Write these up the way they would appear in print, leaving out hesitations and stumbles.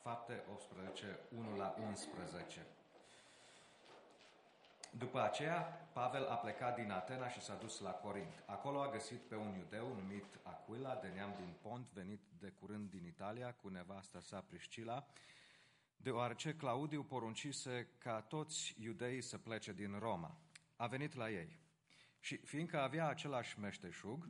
Fapte 18, 1-11. După aceea, Pavel a plecat din Atena și s-a dus la Corint. Acolo a găsit pe un iudeu numit Aquila, de neam din Pont, venit de curând din Italia, cu nevasta sa Priscila, deoarece Claudiu poruncise ca toți iudeii să plece din Roma. A venit la ei și, fiindcă avea același meșteșug,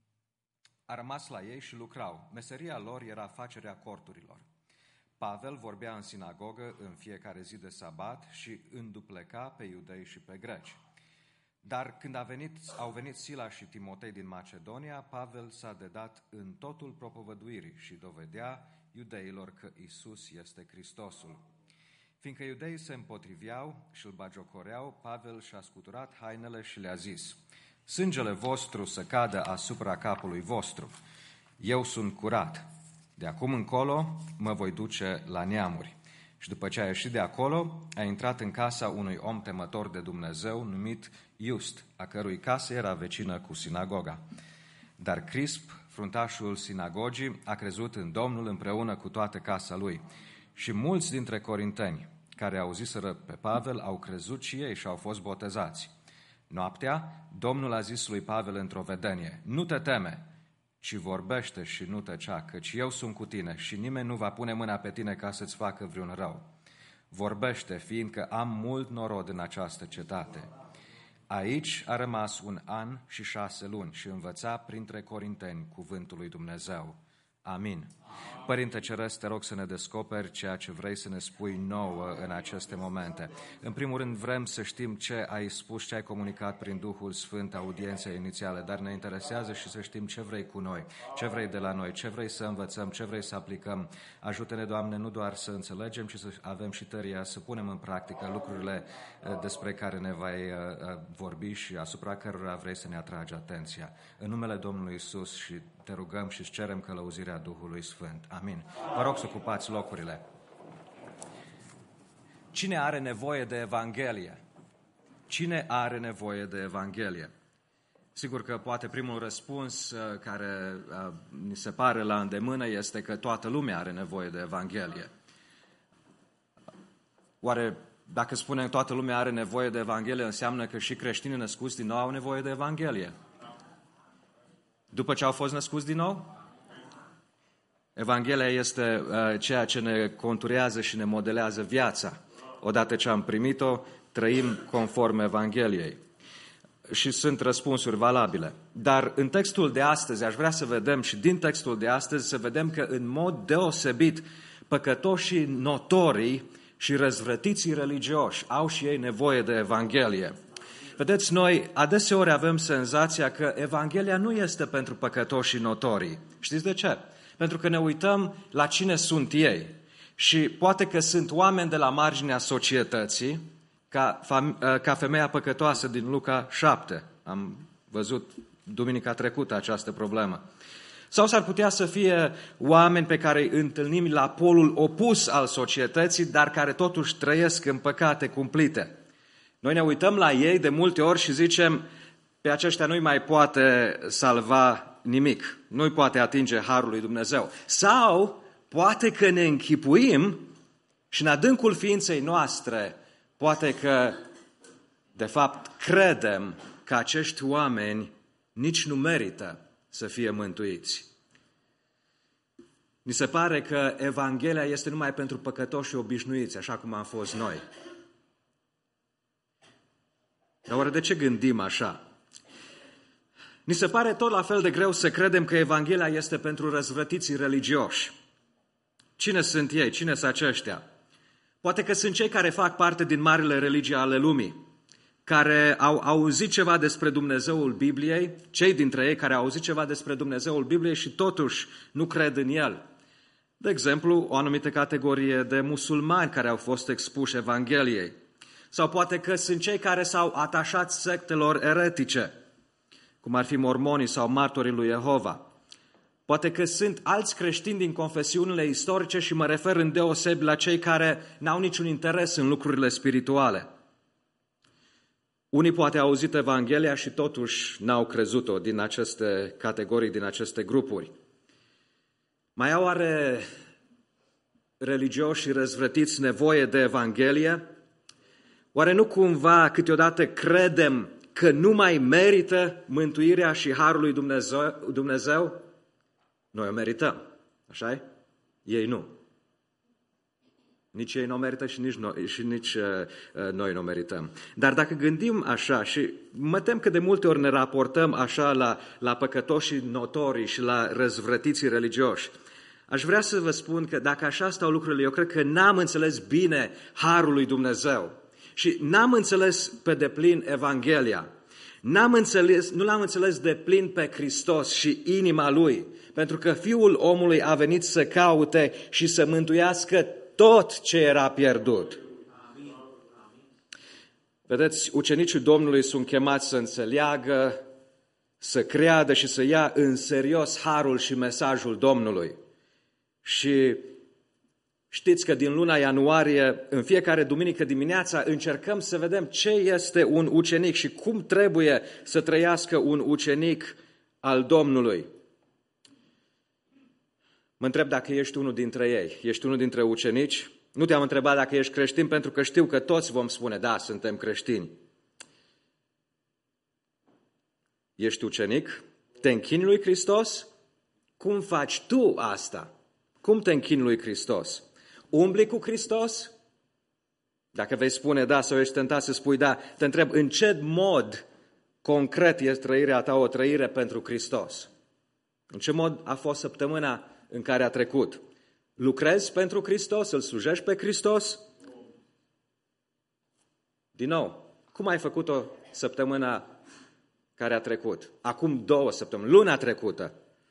a rămas la ei și lucrau. Meseria lor era facerea corturilor. Pavel vorbea în sinagogă în fiecare zi de sabat și îndupleca pe iudei și pe greci. Dar când au venit Sila și Timotei din Macedonia, Pavel s-a dedat în totul propovăduirii și dovedea iudeilor că Iisus este Hristosul. Fiindcă iudeii se împotriveau și îl bagiocoreau, Pavel și-a scuturat hainele și le-a zis: sângele vostru să cadă asupra capului vostru. Eu sunt curat. De acum încolo mă voi duce la neamuri. Și după ce a ieșit de acolo, a intrat în casa unui om temător de Dumnezeu numit Iust, a cărui casă era vecină cu sinagoga. Dar Crisp, fruntașul sinagogii, a crezut în Domnul împreună cu toată casa lui. Și mulți dintre corinteni care auziseră pe Pavel au crezut și ei și au fost botezați. Noaptea, Domnul a zis lui Pavel într-o vedenie: nu te teme, ci vorbește și nu tăcea, căci eu sunt cu tine și nimeni nu va pune mâna pe tine ca să-ți facă vreun rău. Vorbește, fiindcă am mult norod în această cetate. Aici a rămas 1 an și 6 luni și învăța printre corinteni cuvântul lui Dumnezeu. Amin. Părinte Ceresc, te rog să ne descoperi ceea ce vrei să ne spui nouă în aceste momente. În primul rând vrem să știm ce ai spus, ce ai comunicat prin Duhul Sfânt audienței inițiale, dar ne interesează și să știm ce vrei cu noi, ce vrei de la noi, ce vrei să învățăm, ce vrei să aplicăm. Ajută-ne, Doamne, nu doar să înțelegem, ci să avem și tăria să punem în practică lucrurile despre care ne vei vorbi și asupra cărora vrei să ne atragi atenția. În numele Domnului Iisus și te rugăm și îți cerem călăuzirea Duhului Sfânt. Amin. Vă rog să ocupați locurile. Cine are nevoie de Evanghelie? Cine are nevoie de Evanghelie? Sigur că poate primul răspuns care ni se pare la îndemână este că toată lumea are nevoie de Evanghelie. Oare dacă spunem toată lumea are nevoie de Evanghelie, înseamnă că și creștinii născuți din nou au nevoie de Evanghelie? După ce au fost născuți din nou? Evanghelia este ceea ce ne conturează și ne modelează viața. Odată ce am primit-o, trăim conform Evangheliei. Și sunt răspunsuri valabile. Dar în textul de astăzi, aș vrea să vedem și din textul de astăzi, să vedem că în mod deosebit păcătoșii notorii și răzvrătiții religioși au și ei nevoie de Evanghelie. Vedeți, noi adeseori avem senzația că Evanghelia nu este pentru păcătoșii notorii. Știți de ce? Pentru că ne uităm la cine sunt ei. Și poate că sunt oameni de la marginea societății, ca femeia păcătoasă din Luca 7. Am văzut duminica trecută această problemă. Sau s-ar putea să fie oameni pe care îi întâlnim la polul opus al societății, dar care totuși trăiesc în păcate cumplite. Noi ne uităm la ei de multe ori și zicem: pe aceștia nu-i mai poate salva nimic, nu-i poate atinge harul lui Dumnezeu. Sau poate că ne închipuim și în adâncul ființei noastre, poate că de fapt credem că acești oameni nici nu merită să fie mântuiți. Ni se pare că Evanghelia este numai pentru păcătoși obișnuiți, așa cum am fost noi. Dar oare de ce gândim așa? Ni se pare tot la fel de greu să credem că Evanghelia este pentru răzvrătiții religioși. Cine sunt ei? Cine sunt aceștia? Poate că sunt cei care fac parte din marile religii ale lumii, care au auzit ceva despre Dumnezeul Bibliei, cei dintre ei care au auzit ceva despre Dumnezeul Bibliei și totuși nu cred în El. De exemplu, o anumită categorie de musulmani care au fost expuși Evangheliei. Sau poate că sunt cei care s-au atașat sectelor eretice, cum ar fi mormonii sau martorii lui Jehova. Poate că sunt alți creștini din confesiunile istorice și mă refer îndeosebi la cei care n-au niciun interes în lucrurile spirituale. Unii poate au auzit Evanghelia și totuși n-au crezut-o din aceste categorii, din aceste grupuri. Mai au oare religioși și răzvrătiți nevoie de Evanghelie? Oare nu cumva câteodată credem că nu mai merită mântuirea și harul lui Dumnezeu? Noi o merităm, așa-i? Ei nu. Nici ei nu o merită și nici noi nu o merităm. Dar dacă gândim așa, și mă tem că de multe ori ne raportăm așa la păcătoșii notorii și la răzvrătiții religioși, aș vrea să vă spun că dacă așa stau lucrurile, eu cred că n-am înțeles bine harul lui Dumnezeu și n-am înțeles pe deplin Evanghelia. Nu l-am înțeles de plin pe Hristos și inima Lui, pentru că Fiul omului a venit să caute și să mântuiască tot ce era pierdut. Vedeți, ucenicii Domnului sunt chemați să înțeleagă, să creadă și să ia în serios harul și mesajul Domnului. Și știți că din luna ianuarie, în fiecare duminică dimineața, încercăm să vedem ce este un ucenic și cum trebuie să trăiască un ucenic al Domnului. Mă întreb dacă ești unul dintre ei, ești unul dintre ucenici. Nu te-am întrebat dacă ești creștin, pentru că știu că toți vom spune, da, suntem creștini. Ești ucenic? Te închini lui Hristos? Cum faci tu asta? Cum te închini lui Hristos? Umbli cu Hristos? Dacă vei spune da sau ești tentat să spui da, te întreb în ce mod concret este trăirea ta o trăire pentru Hristos? În ce mod a fost săptămâna în care a trecut? Lucrezi pentru Hristos? Îl slujești pe Hristos? Din nou, cum ai făcut-o săptămâna care a trecut? Acum 2 săptămâni, luna trecută.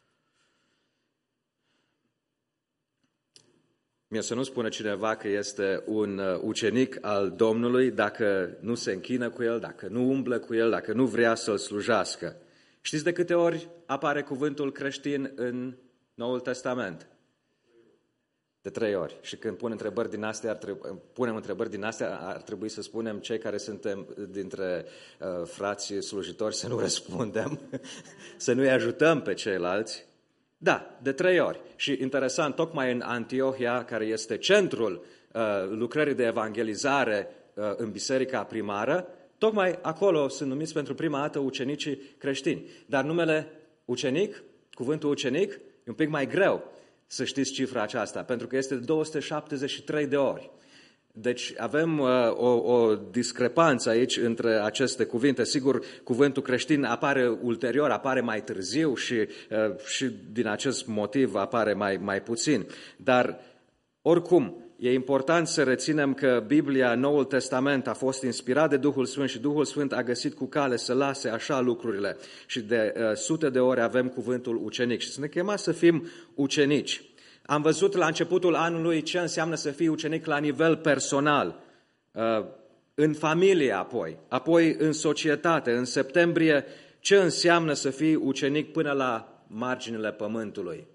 Mie să nu spună cineva că este un ucenic al Domnului dacă nu se închină cu El, dacă nu umblă cu El, dacă nu vrea să-L slujească. Știți de câte ori apare cuvântul creștin în Noul Testament? De 3 ori. Și când punem întrebări din astea, ar trebui să spunem cei care suntem dintre frații slujitori să nu răspundem, să nu-i ajutăm pe ceilalți. Da, de 3 ori. Și interesant, tocmai în Antiohia, care este centrul lucrării de evangelizare în biserica primară, tocmai acolo sunt numiți pentru prima dată ucenicii creștini. Dar numele ucenic, cuvântul ucenic, e un pic mai greu să știți cifra aceasta, pentru că este de 273 de ori. Deci avem o discrepanță aici între aceste cuvinte. Sigur, cuvântul creștin apare ulterior, apare mai târziu și din acest motiv apare mai puțin. Dar, oricum, e important să reținem că Biblia, Noul Testament, a fost inspirat de Duhul Sfânt și Duhul Sfânt a găsit cu cale să lase așa lucrurile. Și de sute de ori avem cuvântul ucenic și să ne chema să fim ucenici. Am văzut la începutul anului ce înseamnă să fii ucenic la nivel personal, în familie apoi în societate. În septembrie, ce înseamnă să fii ucenic până la marginile pământului.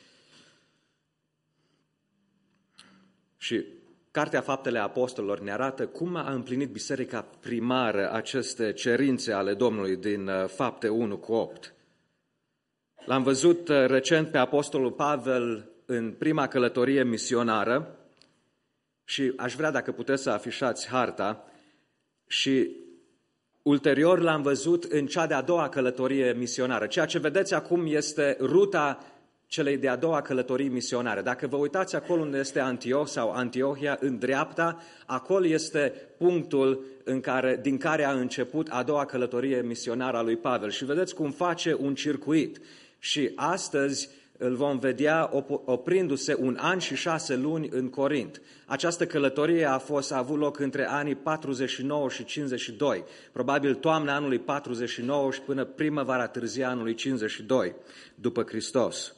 Și Cartea Faptele Apostolilor ne arată cum a împlinit biserica primară aceste cerințe ale Domnului din Fapte 1:8. L-am văzut recent pe Apostolul Pavel în prima călătorie misionară și aș vrea, dacă puteți, să afișați harta, și ulterior l-am văzut în cea de-a doua călătorie misionară. Ceea ce vedeți acum este ruta celei de-a doua călătorii misionare. Dacă vă uitați acolo unde este Antioh sau Antiohia, în dreapta, acolo este punctul din care a început a doua călătorie misionară a lui Pavel. Și vedeți cum face un circuit. Și astăzi îl vom vedea oprindu-se 1 an și 6 luni în Corint. Această călătorie a avut loc între anii 49 și 52, probabil toamna anului 49 și până primăvara târzie anului 52 după Hristos.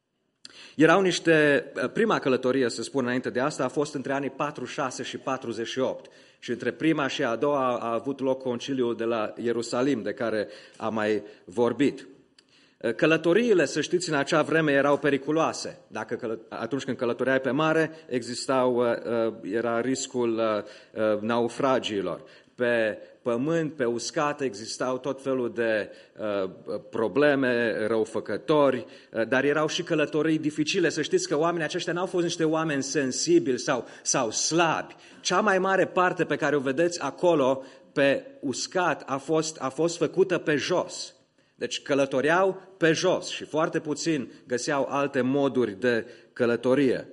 Prima călătorie, să spun înainte de asta, a fost între anii 46 și 48 și între prima și a doua a avut loc conciliul de la Ierusalim, de care am mai vorbit. Călătoriile, să știți, în acea vreme erau periculoase. Atunci când călătoreai pe mare, era riscul naufragiilor. pe pământ, pe uscat, existau tot felul de probleme, răufăcători, dar erau și călătorii dificile. Să știți că oamenii aceștia n-au fost niște oameni sensibili sau slabi. Cea mai mare parte pe care o vedeți acolo, pe uscat, a fost făcută pe jos. Deci călătoreau pe jos și foarte puțin găseau alte moduri de călătorie.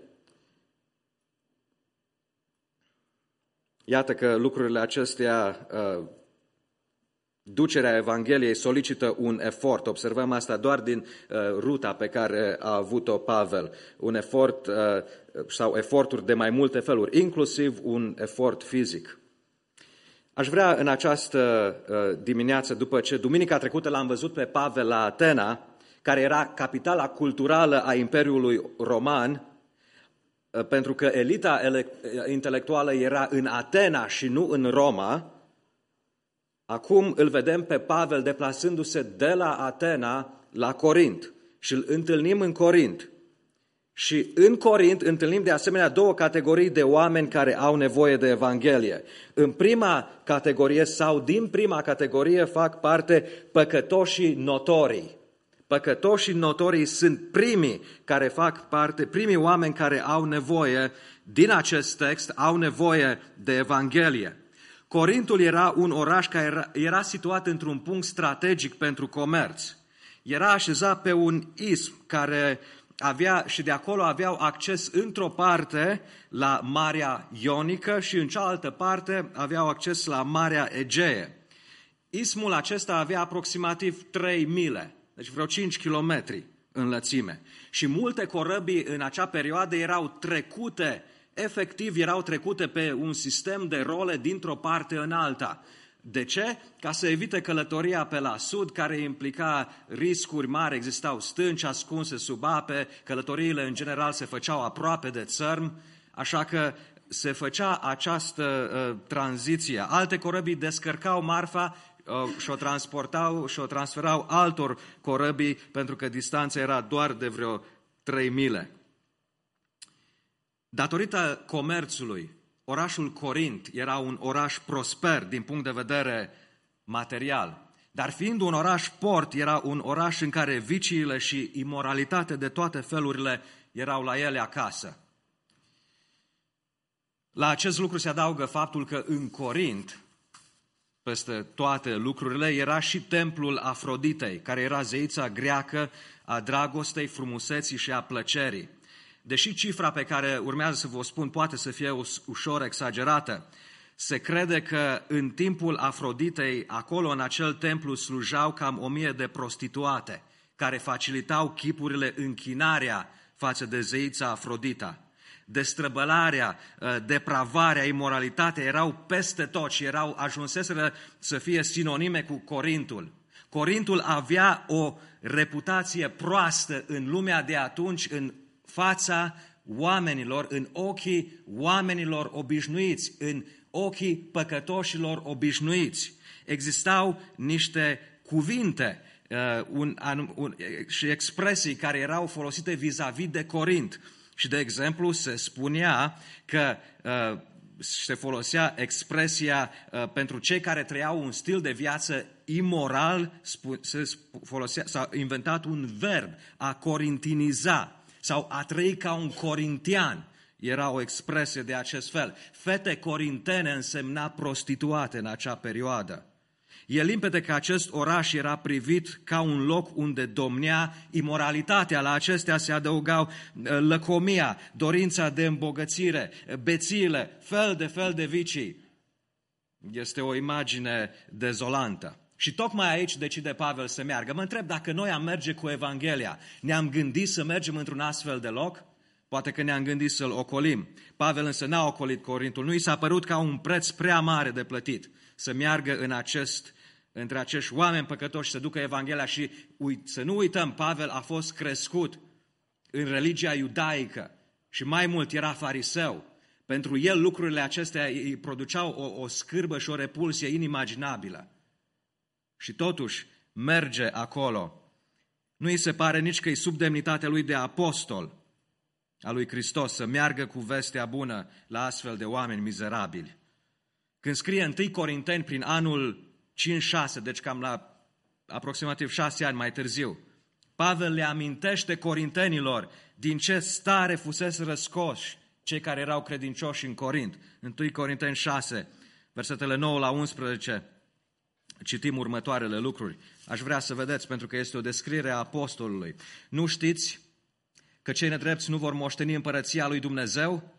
Iată că lucrurile acestea, ducerea Evangheliei solicită un efort. Observăm asta doar din ruta pe care a avut-o Pavel. Un efort sau eforturi de mai multe feluri, inclusiv un efort fizic. Aș vrea în această dimineață, după ce duminica trecută l-am văzut pe Pavel la Atena, care era capitala culturală a Imperiului Roman, pentru că elita intelectuală era în Atena și nu în Roma, acum îl vedem pe Pavel deplasându-se de la Atena la Corint și îl întâlnim în Corint. Și în Corint întâlnim de asemenea două categorii de oameni care au nevoie de Evanghelie. În prima categorie sau din prima categorie fac parte păcătoșii notorii. Păcătoșii notorii sunt primii care fac parte, primii oameni care au nevoie din acest text, au nevoie de Evanghelie. Corintul era un oraș care era situat într-un punct strategic pentru comerț. Era așezat pe un ism care avea, și de acolo aveau acces într-o parte la Marea Ionică și în cealaltă parte aveau acces la Marea Egee. Ismul acesta avea aproximativ 3 mile, deci vreo 5 kilometri în lățime. Și multe corăbii în acea perioadă erau trecute pe un sistem de role dintr-o parte în alta. De ce? Ca să evite călătoria pe la sud, care implica riscuri mari, existau stânci ascunse sub ape, călătoriile în general se făceau aproape de țărm, așa că se făcea această tranziție. Alte corăbii descărcau marfa și o transferau altor corăbii, pentru că distanța era doar de vreo 3 mile. Datorită comerțului, orașul Corint era un oraș prosper din punct de vedere material, dar fiind un oraș port, era un oraș în care viciile și imoralitate de toate felurile erau la ele acasă. La acest lucru se adaugă faptul că în Corint, peste toate lucrurile, era și templul Afroditei, care era zeița greacă a dragostei, frumuseții și a plăcerii. Deși cifra pe care urmează să vă spun poate să fie ușor exagerată, se crede că în timpul Afroditei, acolo în acel templu slujau cam 1000 de prostituate, care facilitau chipurile, închinarea față de zeița Afrodita. Destrăbălarea, depravarea, imoralitatea erau peste tot și ajunseseră să fie sinonime cu Corintul. Corintul avea o reputație proastă în lumea de atunci, în fața oamenilor, în ochii oamenilor obișnuiți, în ochii păcătoșilor obișnuiți. Existau niște cuvinte și expresii care erau folosite vis-a-vis de Corint. Și, de exemplu, se spunea că se folosea expresia pentru cei care trăiau un stil de viață imoral, s-a inventat un verb, a corintiniza, sau a trăi ca un corintian. Era o expresie de acest fel. Fete corintene însemna prostituate în acea perioadă. E limpede că acest oraș era privit ca un loc unde domnea imoralitatea. La acestea se adăugau lăcomia, dorința de îmbogățire, bețiile, fel de vicii. Este o imagine dezolantă. Și tocmai aici decide Pavel să meargă. Mă întreb dacă noi am merge cu Evanghelia. Ne-am gândit să mergem într-un astfel de loc? Poate că ne-am gândit să-l ocolim. Pavel însă n-a ocolit Corintul. Nu i s-a părut ca un preț prea mare de plătit să meargă între acești oameni păcătoși, să ducă Evanghelia. Și să nu uităm, Pavel a fost crescut în religia iudaică și mai mult era fariseu. Pentru el lucrurile acestea îi produceau o scârbă și o repulsie inimaginabilă. Și totuși merge acolo. Nu îi se pare nici că e sub demnitatea lui de apostol a lui Hristos să meargă cu vestea bună la astfel de oameni mizerabili. Când scrie 1 Corinteni prin anul 5-6, deci cam la aproximativ 6 ani mai târziu, Pavel le amintește corintenilor din ce stare fusese răscoși cei care erau credincioși în Corint. 1 Corinteni 6, versetele 9 la 11, citim următoarele lucruri. Aș vrea să vedeți, pentru că este o descriere a apostolului. Nu știți că cei nedrepți nu vor moșteni împărăția lui Dumnezeu?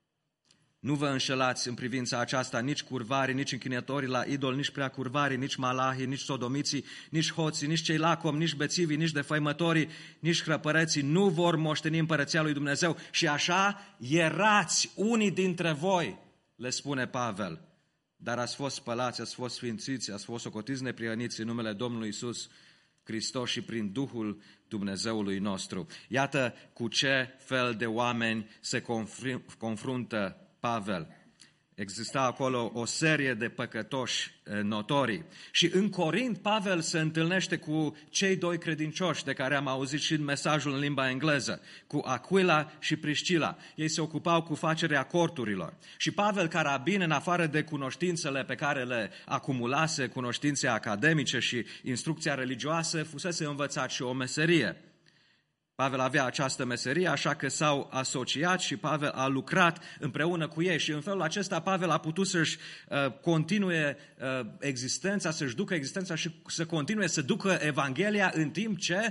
Nu vă înșelați în privința aceasta nici curvarii, nici închinătorii la idol, nici prea curvarii, nici malahii, nici sodomiții, nici hoții, nici cei lacomi, nici bețivii, nici defăimătorii, nici hrăpăreții nu vor moșteni împărăția lui Dumnezeu. Și așa erați unii dintre voi, le spune Pavel. Dar ați fost spălați, ați fost sfințiți, ați fost socotiți neprihăniți în numele Domnului Iisus Hristos și prin Duhul Dumnezeului nostru. Iată cu ce fel de oameni se confruntă Pavel. Exista acolo o serie de păcătoși notorii. Și în Corint, Pavel se întâlnește cu cei doi credincioși de care am auzit și în mesajul în limba engleză, cu Aquila și Priscila. Ei se ocupau cu facerea corturilor. Și Pavel, carabin, în afară de cunoștințele pe care le acumulase, cunoștințe academice și instrucția religioasă, fusese învățat și o meserie. Pavel avea această meserie, așa că s-au asociat și Pavel a lucrat împreună cu ei și în felul acesta Pavel a putut să-și continue existența, să-și ducă existența și să continue să ducă Evanghelia în timp ce,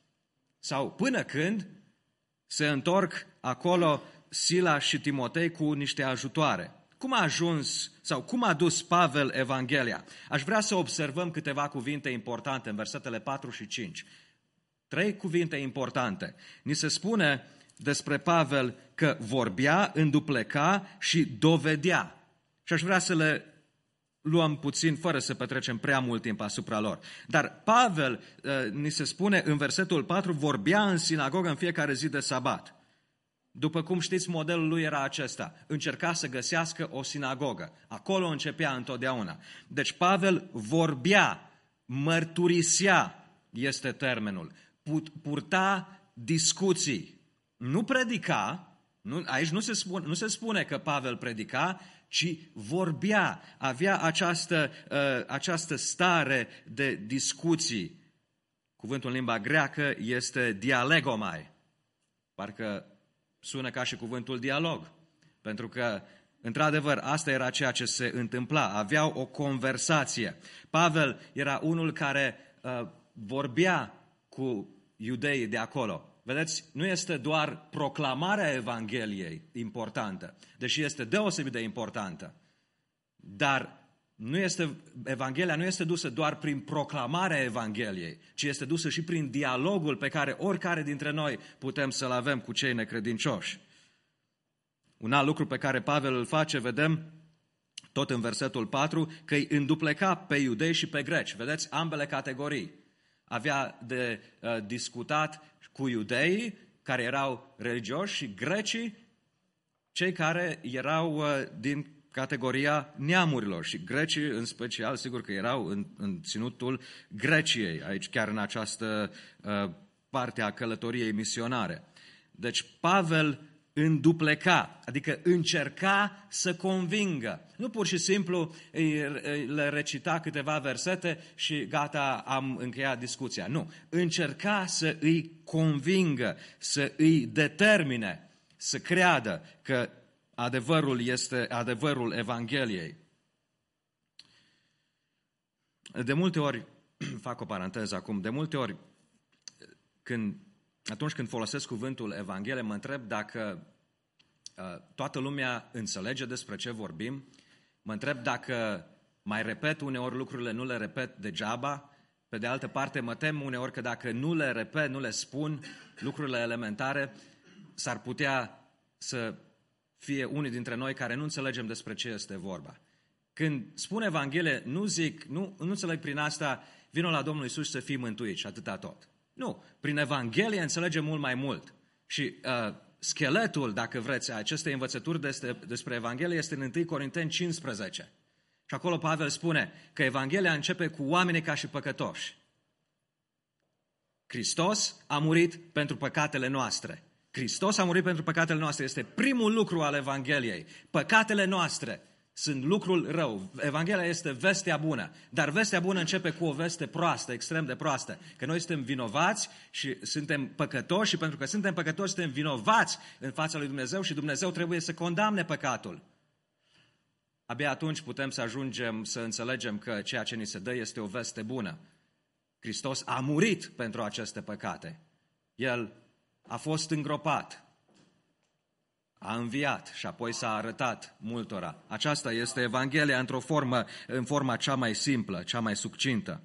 sau până când, se întorc acolo Sila și Timotei cu niște ajutoare. Cum a ajuns sau cum a dus Pavel Evanghelia? Aș vrea să observăm câteva cuvinte importante în versetele 4 și 5. 3 cuvinte importante. Ni se spune despre Pavel că vorbea, îndupleca și dovedea. Și aș vrea să le luăm puțin, fără să petrecem prea mult timp asupra lor. Dar Pavel, ni se spune în versetul 4, vorbea în sinagogă în fiecare zi de sabat. După cum știți, modelul lui era acesta. Încerca să găsească o sinagogă. Acolo începea întotdeauna. Deci Pavel vorbea, mărturisea, este termenul. Purta discuții. Nu predica, aici nu se spune că Pavel predica, ci vorbea, avea această stare de discuții. Cuvântul în limba greacă este dialegomai. Parcă sună ca și cuvântul dialog, pentru că, într-adevăr, asta era ceea ce se întâmpla. Aveau o conversație. Pavel era unul care vorbea cu iudeii de acolo. Vedeți, nu este doar proclamarea Evangheliei importantă, deși este deosebit de importantă, dar Evanghelia nu este dusă doar prin proclamarea Evangheliei, ci este dusă și prin dialogul pe care oricare dintre noi putem să-l avem cu cei necredincioși. Un alt lucru pe care Pavel îl face, vedem, tot în versetul 4, că îi îndupleca pe iudei și pe greci. Vedeți, ambele categorii. Avea de discutat cu iudeii, care erau religioși, și grecii, cei care erau din categoria neamurilor. Și grecii, în special, sigur că erau în ținutul Greciei, aici chiar în această parte a călătoriei misionare. Deci Pavel îndupleca, adică încerca să convingă. Nu pur și simplu le recita câteva versete și gata, am încheiat discuția. Nu, încerca să îi convingă, să îi determine să creadă că adevărul este adevărul Evangheliei. De multe ori, fac o paranteză acum, de multe ori atunci când folosesc cuvântul Evanghelie, mă întreb dacă toată lumea înțelege despre ce vorbim, mă întreb dacă mai repet uneori lucrurile, nu le repet degeaba, pe de altă parte mă tem uneori că dacă nu le repet, nu le spun lucrurile elementare, s-ar putea să fie unii dintre noi care nu înțelegem despre ce este vorba. Când spun Evanghelie, nu înțeleg prin asta, vino la Domnul Iisus să fii mântuit și atâta tot. Nu, prin Evanghelie înțelegem mult mai mult. Și scheletul, dacă vreți, acestei învățături despre Evanghelie este în 1 Corinteni 15. Și acolo Pavel spune că Evanghelia începe cu oamenii ca și păcătoși. Hristos a murit pentru păcatele noastre. Hristos a murit pentru păcatele noastre. Este primul lucru al Evangheliei. Păcatele noastre. sunt lucrul rău. Evanghelia este vestea bună, dar vestea bună începe cu o veste proastă, extrem de proastă, că noi suntem vinovați și suntem păcătoși și pentru că suntem păcătoși suntem vinovați în fața lui Dumnezeu și Dumnezeu trebuie să condamne păcatul. Abia atunci putem să ajungem să înțelegem că ceea ce ni se dă este o veste bună. Hristos a murit pentru aceste păcate. El a fost îngropat, a înviat și apoi s-a arătat multora. Aceasta este Evanghelia în forma cea mai simplă, cea mai succintă.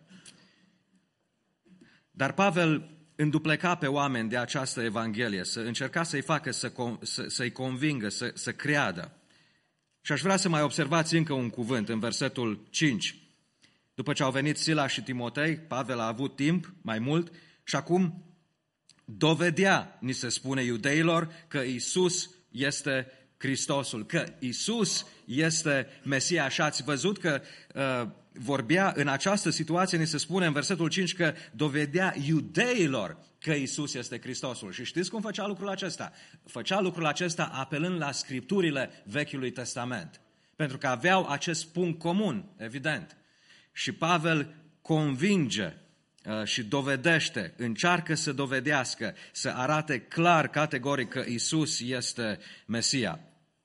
Dar Pavel îndupleca pe oameni de această Evanghelie, să încerca să-i facă să-i convingă, să creadă. Și aș vrea să mai observați încă un cuvânt în versetul 5. După ce au venit Sila și Timotei, Pavel a avut timp mai mult și acum dovedea, ni se spune iudeilor, că Iisus este Hristosul, că Iisus este Mesia. Și ați văzut că vorbea în această situație, ni se spune în versetul 5 că dovedea iudeilor că Iisus este Hristosul. Și știți cum făcea lucrul acesta? Făcea lucrul acesta apelând la Scripturile Vechiului Testament. Pentru că aveau acest punct comun, evident. Și Pavel convinge și dovedește, încearcă să dovedească, să arate clar, categoric că Iisus este Mesia.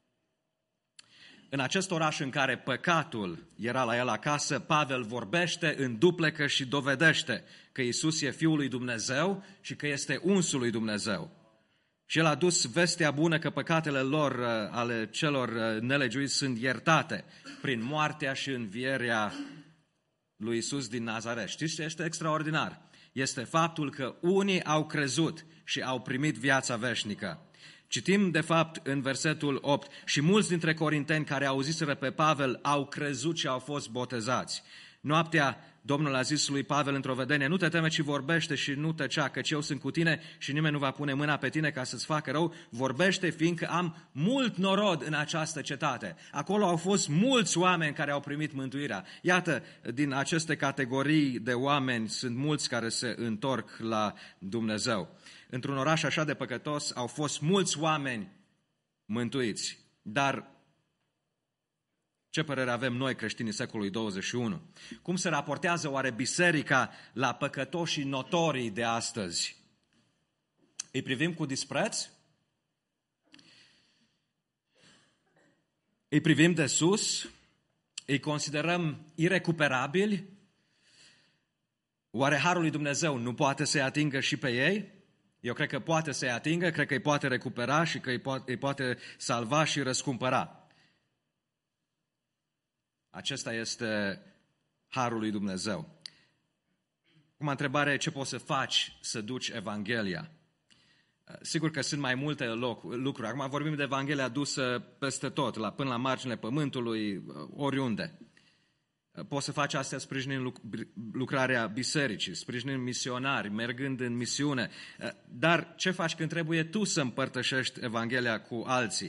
În acest oraș în care păcatul era la el acasă, Pavel vorbește, înduplecă și dovedește că Iisus e Fiul lui Dumnezeu și că este unsul lui Dumnezeu. Și el a dus vestea bună că păcatele lor, ale celor nelegiuiți, sunt iertate prin moartea și învierea lui Iisus din Nazaret. Știți ce este extraordinar? Este faptul că unii au crezut și au primit viața veșnică. Citim, de fapt, în versetul 8, și mulți dintre corinteni care auziseră pe Pavel au crezut și au fost botezați. Noaptea, Domnul a zis lui Pavel într-o vedenie, nu te teme, ci vorbește și nu tăcea, căci eu sunt cu tine și nimeni nu va pune mâna pe tine ca să-ți facă rău. Vorbește, fiindcă am mult norod în această cetate. Acolo au fost mulți oameni care au primit mântuirea. Iată, din aceste categorii de oameni sunt mulți care se întorc la Dumnezeu. Într-un oraș așa de păcătos au fost mulți oameni mântuiți. Dar ce părere avem noi, creștinii secolului 21? Cum se raportează oare biserica la păcătoșii notorii de astăzi? Îi privim cu dispreț? Îi privim de sus? Îi considerăm irecuperabili? Oare harul lui Dumnezeu nu poate să-i atingă și pe ei? Eu cred că poate să-i atingă, cred că îi poate recupera și că îi poate salva și răscumpăra. Acesta este harul lui Dumnezeu. Acum, întrebarea e ce poți să faci să duci Evanghelia. Sigur că sunt mai multe lucruri. Acum vorbim de Evanghelia dusă peste tot, până la marginile pământului, oriunde. Poți să faci asta sprijinind lucrarea bisericii, sprijinind misionari, mergând în misiune. Dar ce faci când trebuie tu să împărtășești Evanghelia cu alții?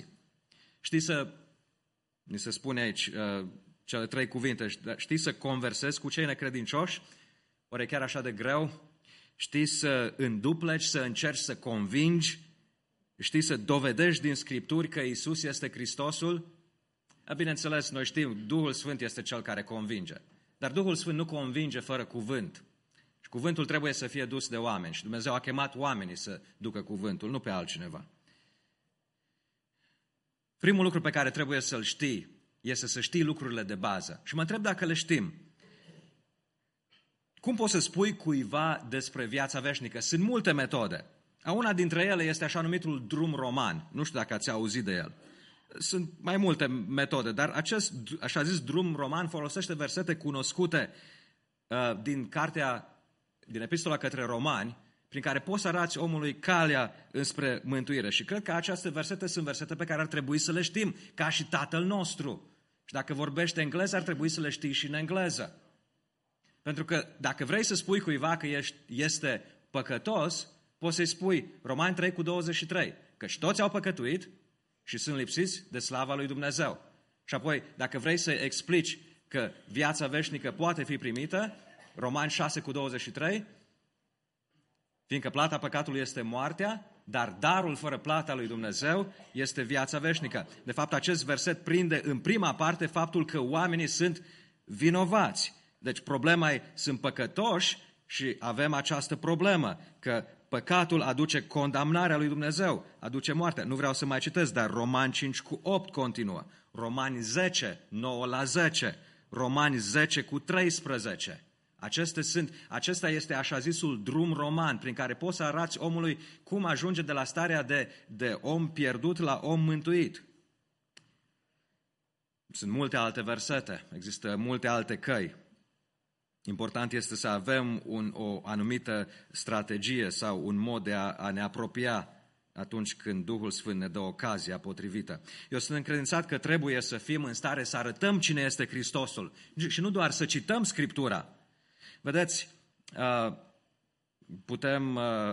Ni se spune aici cele 3 cuvinte, știi să conversezi cu cei necredincioși? Oare e chiar așa de greu? Știi să îndupleci, să încerci să convingi? Știi să dovedești din Scripturi că Iisus este Hristosul? Bineînțeles, noi știm, Duhul Sfânt este Cel care convinge. Dar Duhul Sfânt nu convinge fără cuvânt. Și cuvântul trebuie să fie dus de oameni. Și Dumnezeu a chemat oamenii să ducă cuvântul, nu pe altcineva. Primul lucru pe care trebuie să-l știi este să știi lucrurile de bază. Și mă întreb dacă le știm. Cum poți să spui cuiva despre viața veșnică? Sunt multe metode. Una dintre ele este așa numitul drum roman. Nu știu dacă ați auzit de el. Sunt mai multe metode, dar acest, așa zis, drum roman folosește versete cunoscute din Epistola către Romani, prin care poți să arăți omului calea înspre mântuire. Și cred că aceste versete sunt versete pe care ar trebui să le știm, ca și Tatăl nostru. Și dacă vorbește engleză, ar trebui să le știi și în engleză. Pentru că dacă vrei să spui cuiva că este păcătos, poți să-i spui Romani 3:23, căci toți au păcătuit și sunt lipsiți de slava lui Dumnezeu. Și apoi, dacă vrei să explici că viața veșnică poate fi primită, Romani 6:23, fiindcă plata păcatului este moartea, dar darul fără plata lui Dumnezeu este viața veșnică. De fapt, acest verset prinde în prima parte faptul că oamenii sunt vinovați. Deci problema e, sunt păcătoși și avem această problemă, că păcatul aduce condamnarea lui Dumnezeu, aduce moartea. Nu vreau să mai citesc, dar Romani 5:8 continuă. Romani 10, 9-10, Romani 10:13. Acesta este așa zisul drum roman, prin care poți să arăți omului cum ajunge de la starea de om pierdut la om mântuit. Sunt multe alte versete, există multe alte căi. Important este să avem o anumită strategie sau un mod de a ne apropia atunci când Duhul Sfânt ne dă ocazia potrivită. Eu sunt încredințat că trebuie să fim în stare să arătăm cine este Hristosul și nu doar să cităm Scriptura. Vedeți, putem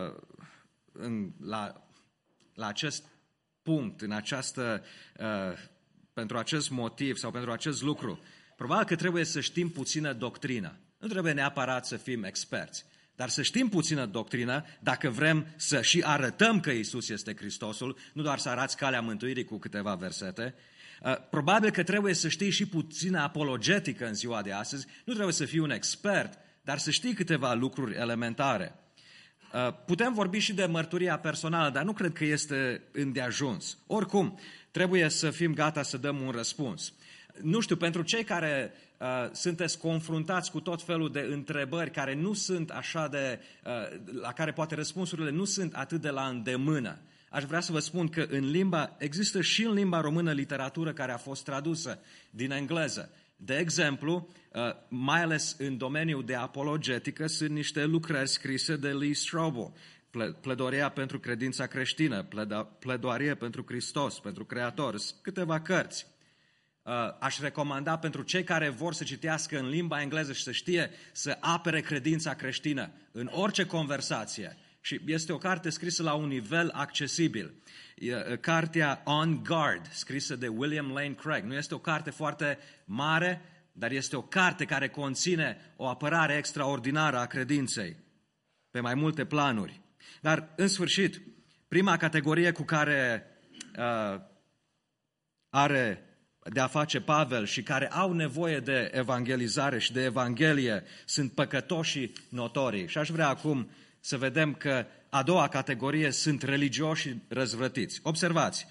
la acest punct, pentru acest motiv sau pentru acest lucru, probabil că trebuie să știm puțină doctrină. Nu trebuie neapărat să fim experți, dar să știm puțină doctrină dacă vrem să și arătăm că Iisus este Hristosul, nu doar să arăți calea mântuirii cu câteva versete. Probabil că trebuie să știi și puțină apologetică în ziua de astăzi. Nu trebuie să fii un expert, dar să știi câteva lucruri elementare. Putem vorbi și de mărturia personală, dar nu cred că este îndeajuns. Oricum, trebuie să fim gata să dăm un răspuns. Nu știu, pentru cei care sunteți confruntați cu tot felul de întrebări care nu sunt așa la care poate răspunsurile nu sunt atât de la îndemână. Aș vrea să vă spun că există și în limba română literatură care a fost tradusă din engleză. De exemplu, mai ales în domeniul de apologetică, sunt niște lucrări scrise de Lee Strobel, Pledoaria pentru credința creștină, Pledoarie pentru Hristos, pentru Creator, câteva cărți. Aș recomanda pentru cei care vor să citească în limba engleză și să știe să apere credința creștină în orice conversație. Și este o carte scrisă la un nivel accesibil. Cartea On Guard, scrisă de William Lane Craig. Nu este o carte foarte mare, dar este o carte care conține o apărare extraordinară a credinței pe mai multe planuri. Dar, în sfârșit, prima categorie cu care are de a face Pavel și care au nevoie de evangelizare și de Evanghelie sunt păcătoșii notorii. Și aș vrea acum să vedem că a doua categorie sunt religioși răzvrătiți. Observați,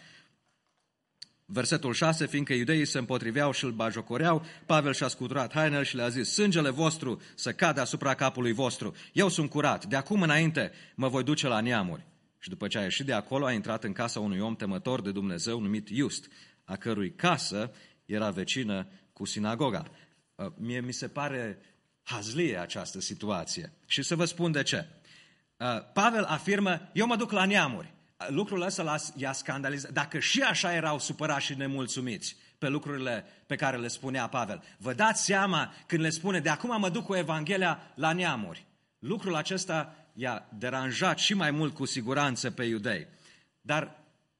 versetul 6, fiindcă iudeii se împotriveau și îl bajocoreau, Pavel și-a scuturat hainele și le-a zis, sângele vostru să cadă asupra capului vostru. Eu sunt curat, de acum înainte mă voi duce la neamuri. Și după ce a ieșit de acolo, a intrat în casa unui om temător de Dumnezeu numit Iust, a cărui casă era vecină cu sinagoga. Mie mi se pare hazlie această situație. Și să vă spun de ce. Pavel afirmă, eu mă duc la neamuri. Lucrul ăsta i-a scandalizat. Dacă și așa erau supărați și nemulțumiți pe lucrurile pe care le spunea Pavel. Vă dați seama când le spune, de acum mă duc cu Evanghelia la neamuri. Lucrul acesta i-a deranjat și mai mult cu siguranță pe iudei. Dar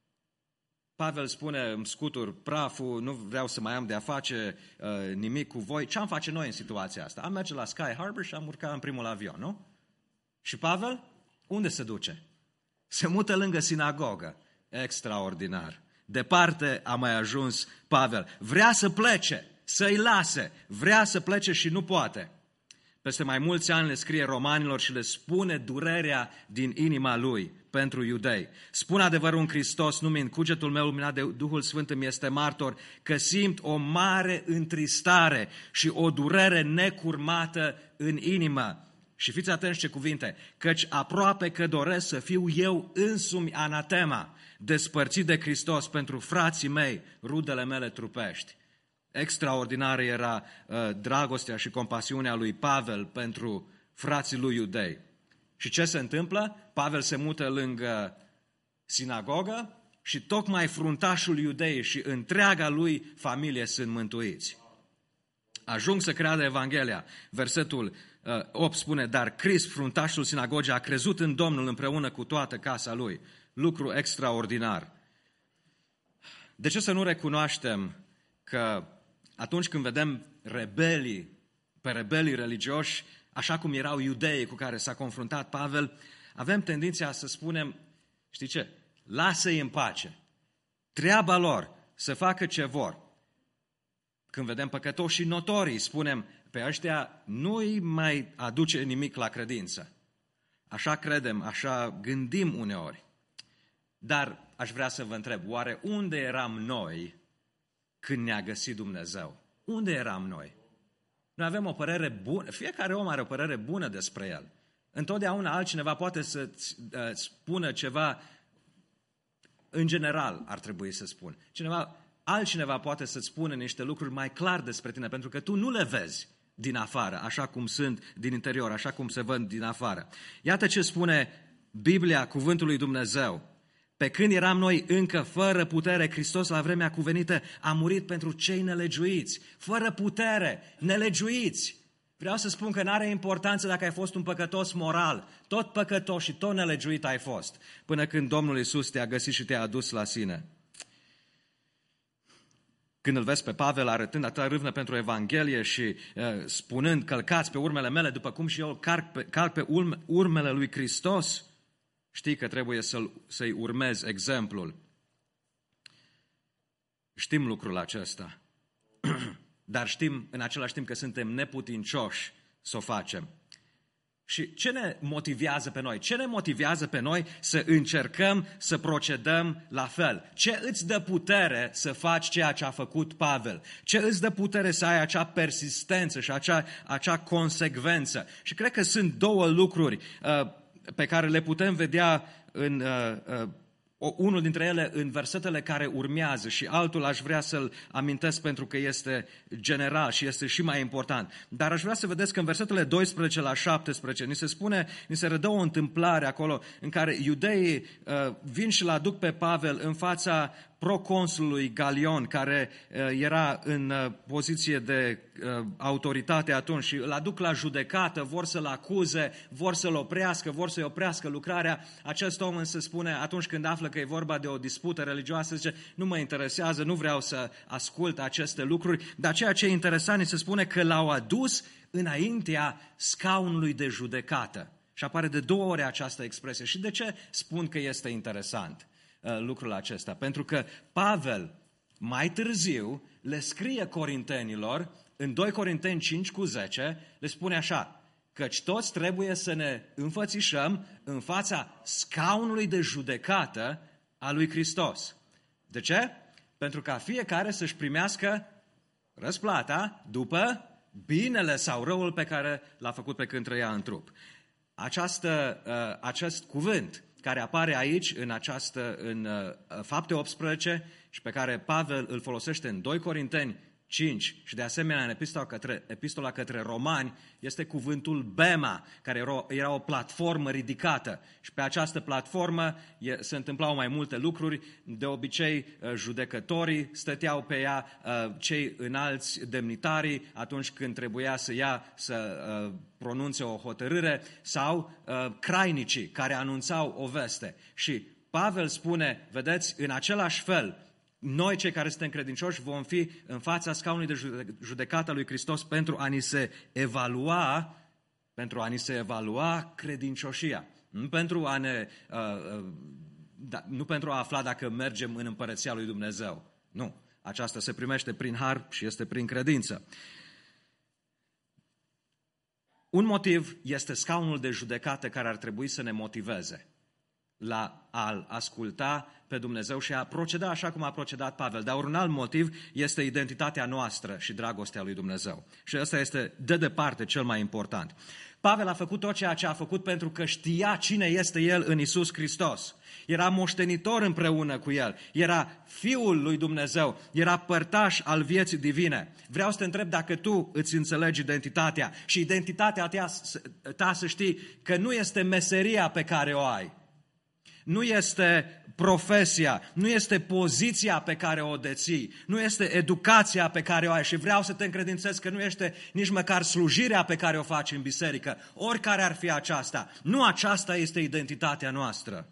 Pavel spune, îmi scutur praful, nu vreau să mai am de a face nimic cu voi. Ce am face noi în situația asta? Am merge la Sky Harbor și am urcat în primul avion, nu? Și Pavel, unde se duce? Se mută lângă sinagogă. Extraordinar. Departe a mai ajuns Pavel. Vrea să plece, să-i lase. Vrea să plece și nu poate. Peste mai mulți ani le scrie romanilor și le spune durerea din inima lui pentru iudei. Spun adevărul în Hristos, numind cugetul meu luminat de Duhul Sfânt îmi este martor, că simt o mare întristare și o durere necurmată în inimă. Și fiți atenți ce cuvinte, căci aproape că doresc să fiu eu însumi anatema, despărțit de Hristos pentru frații mei, rudele mele trupești. Extraordinară era dragostea și compasiunea lui Pavel pentru frații lui iudei. Și ce se întâmplă? Pavel se mută lângă sinagogă și tocmai fruntașul iudei și întreaga lui familie sunt mântuiți. Ajung să creadă Evanghelia. Versetul 8 spune, dar Crist, fruntașul sinagogii, a crezut în Domnul împreună cu toată casa lui. Lucru extraordinar. De ce să nu recunoaștem că atunci când vedem rebelii religioși, așa cum erau iudeii cu care s-a confruntat Pavel, avem tendința să spunem, Știi ce? Lasă-i în pace. Treaba lor să facă ce vor. Când vedem păcătoși notorii, spunem, pe ăștia nu-i mai aduce nimic la credință. Așa credem, așa gândim uneori. Dar aș vrea să vă întreb, oare unde eram noi când ne-a găsit Dumnezeu? Unde eram noi? Noi avem o părere bună, fiecare om are o părere bună despre el. Întotdeauna altcineva poate să-ți spună ceva, în general ar trebui să spun. Altcineva poate să-ți spună niște lucruri mai clar despre tine, pentru că tu nu le vezi din afară, așa cum sunt din interior, așa cum se văd din afară. Iată ce spune Biblia, cuvântul lui Dumnezeu. Pe când eram noi încă fără putere, Hristos la vremea cuvenită a murit pentru cei nelegiuiți. Fără putere, nelegiuiți. Vreau să spun că n-are importanță dacă ai fost un păcătos moral. Tot păcătos și tot nelegiuit ai fost. Până când Domnul Iisus te-a găsit și te-a adus la sine. Când îl vezi pe Pavel arătând atâta râvnă pentru Evanghelie și spunând, călcați pe urmele mele, după cum și eu calc pe urmele lui Hristos, știi că trebuie să-i urmezi exemplul. Știm lucrul acesta, dar știm în același timp că suntem neputincioși să o facem. Și ce ne motivează pe noi? Ce ne motivează pe noi să încercăm să procedăm la fel? Ce îți dă putere să faci ceea ce a făcut Pavel? Ce îți dă putere să ai acea persistență și acea consecvență? Și cred că sunt două lucruri pe care le putem vedea în unul dintre ele în versetele care urmează și altul aș vrea să-l amintesc pentru că este general și este și mai important. Dar aș vrea să vedeți că în versetele 12 la 17 ni se redă o întâmplare acolo în care iudeii vin și-l aduc pe Pavel în fața proconsulului Galion, care era în poziție de autoritate atunci și îl aduc la judecată, vor să-l acuze, vor să-l oprească, vor să-i oprească lucrarea. Acest om însă spune, atunci când află că e vorba de o dispută religioasă, zice, nu mă interesează, nu vreau să ascult aceste lucruri, dar ceea ce e interesant se spune că l-au adus înaintea scaunului de judecată. Și apare de 2 ori această expresie. Și de ce spun că este interesant lucrul acesta? Pentru că Pavel mai târziu le scrie corintenilor, în 2 Corinteni 5:10, le spune așa, căci toți trebuie să ne înfățișăm în fața scaunului de judecată a lui Hristos. De ce? Pentru ca fiecare să-și primească răsplata după binele sau răul pe care l-a făcut pe când trăia în trup. Acest cuvânt care apare aici în Fapte 18 și pe care Pavel îl folosește în 2 Corinteni 5 și de asemenea în epistola către Romani, este cuvântul bema, care era o platformă ridicată. Și pe această platformă se întâmplau mai multe lucruri. De obicei, judecătorii stăteau pe ea, cei înalți demnitarii, atunci când trebuia să pronunțe o hotărâre, sau crainicii care anunțau o veste. Și Pavel spune, vedeți, în același fel, noi, cei care suntem credincioși, vom fi în fața scaunului de judecată a lui Hristos pentru a ni se evalua credincioșia. Nu pentru a afla dacă mergem în împărăția lui Dumnezeu. Nu. Aceasta se primește prin har și este prin credință. Un motiv este scaunul de judecată care ar trebui să ne motiveze la a-L asculta pe Dumnezeu și a proceda așa cum a procedat Pavel. Dar un alt motiv este identitatea noastră și dragostea lui Dumnezeu. Și ăsta este de departe cel mai important. Pavel a făcut tot ceea ce a făcut pentru că știa cine este el în Iisus Hristos. Era moștenitor împreună cu el, era Fiul lui Dumnezeu, era părtaș al vieții divine. Vreau să te întreb dacă tu îți înțelegi identitatea și identitatea ta să știi că nu este meseria pe care o ai. Nu este profesia, nu este poziția pe care o deții, nu este educația pe care o ai și vreau să te încredințez că nu este nici măcar slujirea pe care o faci în biserică, oricare ar fi aceasta. Nu aceasta este identitatea noastră.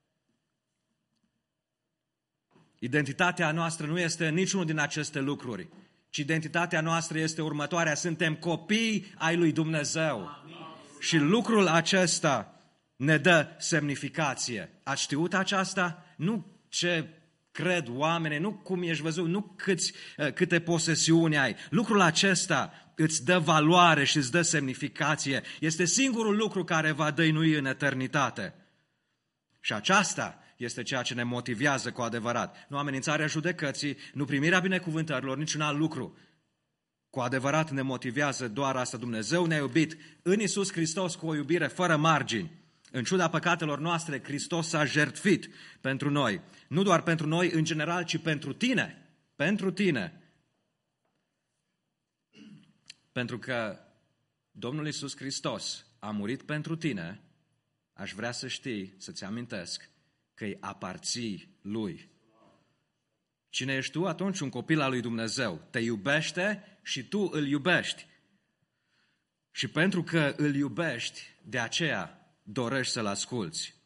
Identitatea noastră nu este niciunul din aceste lucruri, ci identitatea noastră este următoarea. Suntem copii ai lui Dumnezeu. Amin. Și lucrul acesta ne dă semnificație. Ați știut aceasta? Nu ce cred oamenii, nu cum ești văzut, nu câte posesiuni ai. Lucrul acesta îți dă valoare și îți dă semnificație. Este singurul lucru care va dăinui în eternitate. Și aceasta este ceea ce ne motivează cu adevărat. Nu amenințarea judecății, nu primirea binecuvântărilor, niciun alt lucru. Cu adevărat ne motivează doar asta. Dumnezeu ne-a iubit în Iisus Hristos cu o iubire fără margini. În ciuda păcatelor noastre, Hristos s-a jertfit pentru noi. Nu doar pentru noi în general, ci pentru tine. Pentru tine. Pentru că Domnul Iisus Hristos a murit pentru tine, aș vrea să știi, să-ți amintesc, că îi aparții Lui. Cine ești tu? Atunci un copil al lui Dumnezeu. Te iubește și tu îl iubești. Și pentru că îl iubești, de aceea dorești să-l asculți.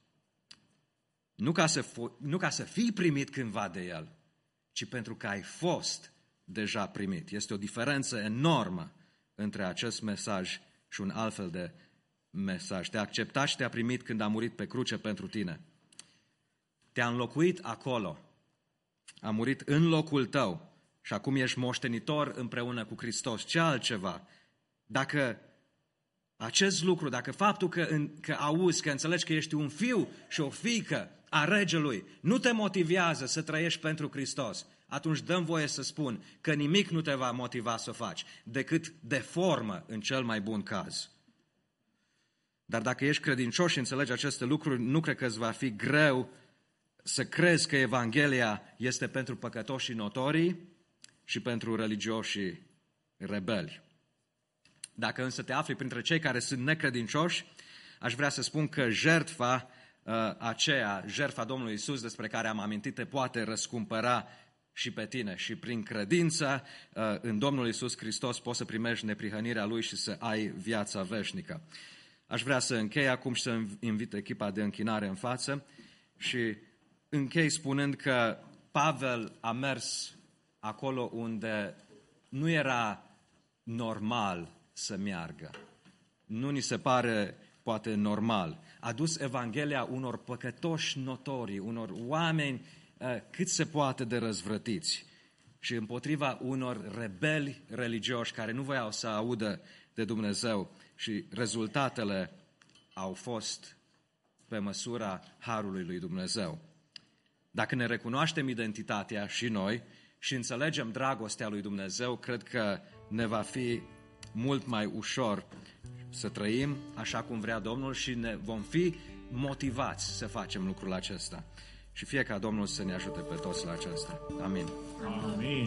Nu ca să fii primit cândva de el, ci pentru că ai fost deja primit. Este o diferență enormă între acest mesaj și un altfel de mesaj. Te-a acceptat și te-a primit când a murit pe cruce pentru tine. Te-a înlocuit acolo. A murit în locul tău și acum ești moștenitor împreună cu Hristos. Ce altceva? Dacă acest lucru, dacă faptul că auzi, că înțelegi că ești un fiu și o fiică a Regelui, nu te motivează să trăiești pentru Hristos, atunci dăm voie să spun că nimic nu te va motiva să o faci, decât deformă în cel mai bun caz. Dar dacă ești credincios și înțelegi aceste lucruri, nu cred că îți va fi greu să crezi că Evanghelia este pentru păcătoșii notorii și pentru religioșii rebeli. Dacă însă te afli printre cei care sunt necredincioși, aș vrea să spun că jertfa Domnului Iisus despre care am amintit, te poate răscumpăra și pe tine. Și prin credință în Domnul Iisus Hristos poți să primești neprihănirea Lui și să ai viața veșnică. Aș vrea să închei acum și să invit echipa de închinare în față și închei spunând că Pavel a mers acolo unde nu era normal să meargă. Nu ni se pare poate normal. A dus Evanghelia unor păcătoși notorii, unor oameni cât se poate de răzvrătiți și împotriva unor rebeli religioși care nu voiau să audă de Dumnezeu și rezultatele au fost pe măsura harului lui Dumnezeu. Dacă ne recunoaștem identitatea și noi și înțelegem dragostea lui Dumnezeu, cred că ne va fi mult mai ușor să trăim așa cum vrea Domnul și ne vom fi motivați să facem lucrul acesta. Și fie ca Domnul să ne ajute pe toți la aceasta. Amin. Amin.